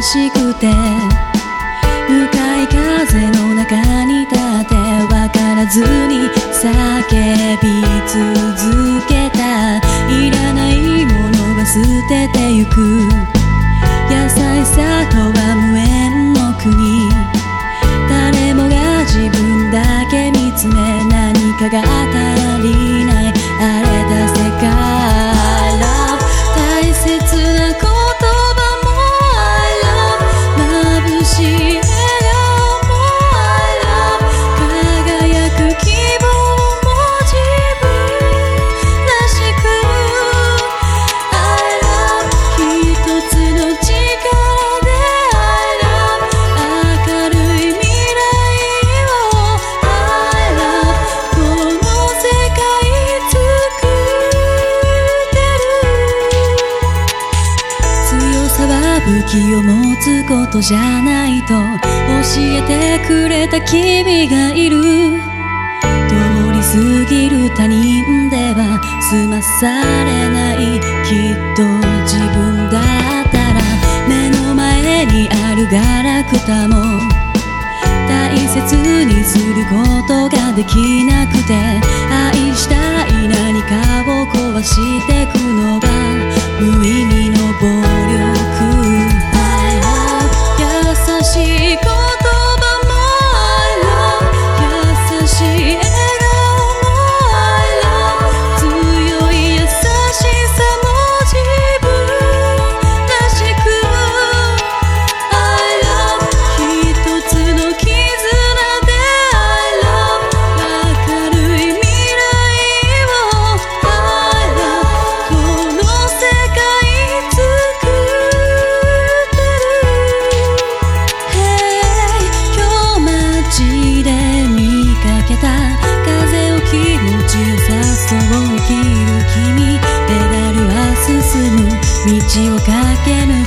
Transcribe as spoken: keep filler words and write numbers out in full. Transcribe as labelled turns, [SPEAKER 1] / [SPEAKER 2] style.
[SPEAKER 1] しくて向かい風の中に立ってわからずに叫び続けた。いらないものは捨ててゆく。優しさとは無縁の国。誰もが自分だけ見つめ何かが足りない荒れた世界。 Love 大切な言葉も I love 眩しい笑顔も I love 輝く希望も自分らしく I love 一つの力で I love 明るい未来を I love この世界作ってる。強さは武器を持つことじゃないと教えてくれた君がいる。通り過ぎる他人では済まされない。きっと自分だったら目の前にあるガラクタも大切にすることができなくて、愛したい何かを壊してくのは無意味の暴力。 I love 優しい言葉も I love 優しい笑顔も I love 強い優しさも自分らしく I love 一つの絆で I love 明るい未来を I love この世界作ってる。 Hey 今日街で見かけた風を気持ちよさそう生きる君。ペダルは進む道を駆け抜